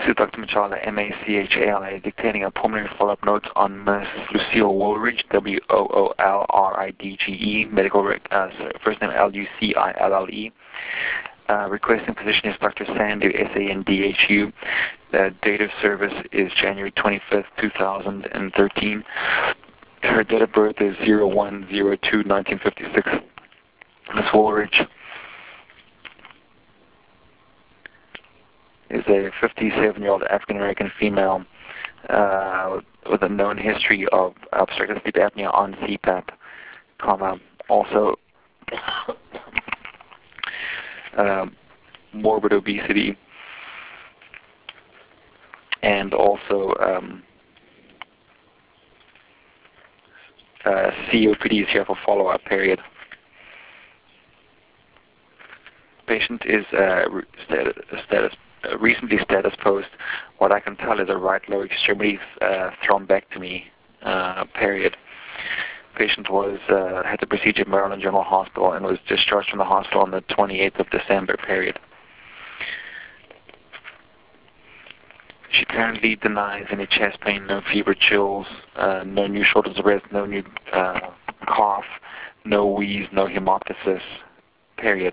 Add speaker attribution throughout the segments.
Speaker 1: This is Dr. Machala, M-A-C-H-A-L-A, dictating a pulmonary follow-up note on Mrs. Lucille Woolridge, W-O-O-L-R-I-D-G-E, first name L-U-C-I-L-L-E. Requesting physician is Dr. Sandhu, S-A-N-D-H-U. The date of service is January 25th, 2013. Her date of birth is 01/02/1956. Ms. Woolridge is a 57-year-old African-American female with a known history of obstructive sleep apnea on CPAP, also morbid obesity, and also COPD is here for follow-up period. Patient is recently status post. What I can tell is a right lower extremity thrombectomy period. Patient had the procedure at Maryland General Hospital and was discharged from the hospital on the 28th of December period. She currently denies any chest pain, no fever, chills, no new shortness of breath, no new cough, no wheeze, no hemoptysis, period.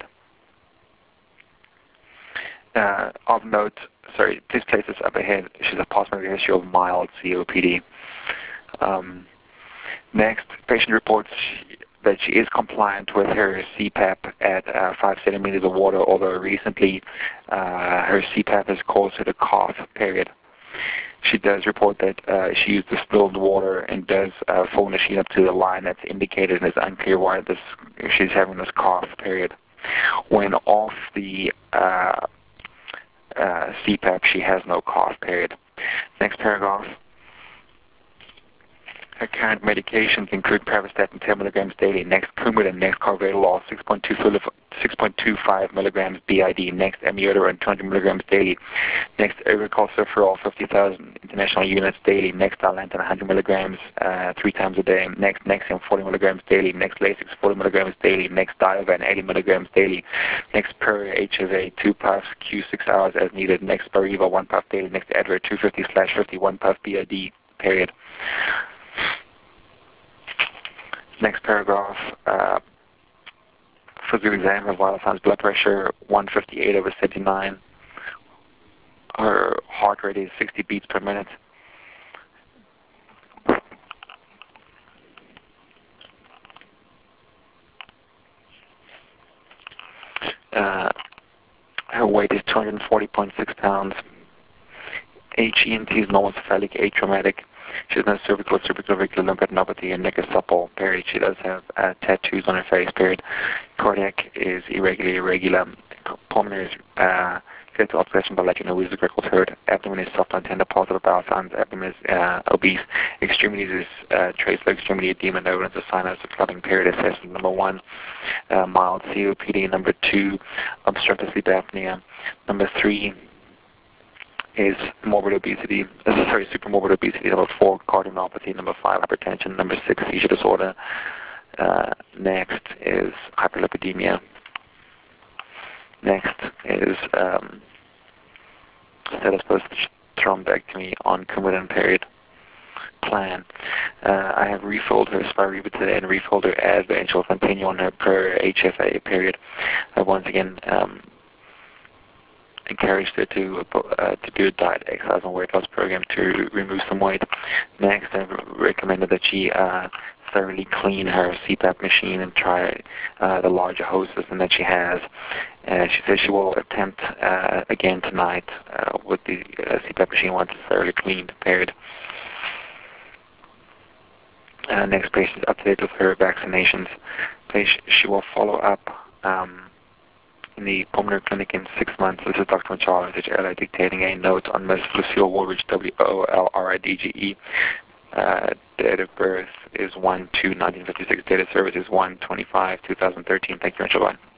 Speaker 1: Of note, please place this up ahead. She's a postmortem history of mild COPD. Next, patient reports that she is compliant with her CPAP at 5 centimeters of water, although recently her CPAP has caused her to cough, period. She does report that she used distilled water and does full machine up to the line that's indicated, and it's unclear why she's having this cough, period. When off the CPAP, she has no cough, period. Next paragraph. Her current medications include Pravastatin 10 milligrams daily, next Coumadin, next Carvedilol 6.25 milligrams BID, next Amiodarone 200 milligrams daily, next Ergocal 50,000 international units daily, next Dilantin 100 milligrams 3 times a day, next Nexium 40 milligrams daily, next Lasix 40 milligrams daily, next Diovan 80 milligrams daily, next Per HFA 2 puffs Q6 hours as needed, next Spiriva 1 puff daily, next Advair 250/50 1 puff BID, period. Next paragraph, physical exam, her vital signs, blood pressure 158/79. Her heart rate is 60 beats per minute. Her weight is 240.6 pounds. HENT is normal cephalic, atraumatic. She has no cervical auricular lymphadenopathy, and neck is supple, period. She does have tattoos on her face, period. Cardiac is irregular. Pulmonary is fetal obstruction, but like you know, is the Greco's hurt. Abdomen is soft and tender, positive bowel signs. Abdomen is obese. Extremities is trace low extremity edema, no evidence of sinus or clubbing, period. Assessment number 1, mild COPD. Number 2, obstructive sleep apnea. Number 3 is morbid obesity, supermorbid obesity. Number 4, cardiomyopathy. Number 5, hypertension. Number 6, seizure disorder. Next is hyperlipidemia. Next is status post thrombectomy on Coumadin, period. Plan. I have refilled her Spiriva today and refilled her Advair, and she'll continue on her Per HFA, period. Once again, encouraged her to do a diet, exercise, and weight loss program to remove some weight. Next, I've recommended that she thoroughly clean her CPAP machine and try the larger hose system that she has. She says she will attempt again tonight with the CPAP machine once it's thoroughly cleaned, period. Next, patient is up to date with her vaccinations. She will follow up in the pulmonary clinic in 6 months. This is Dr. Machala, HLA, dictating a note on Ms. Lucille Woolridge, W-O-L-R-I-D-G-E. Date of birth is 1/2/1956. Date of service is 1/25/2013. Thank you very much. Bye.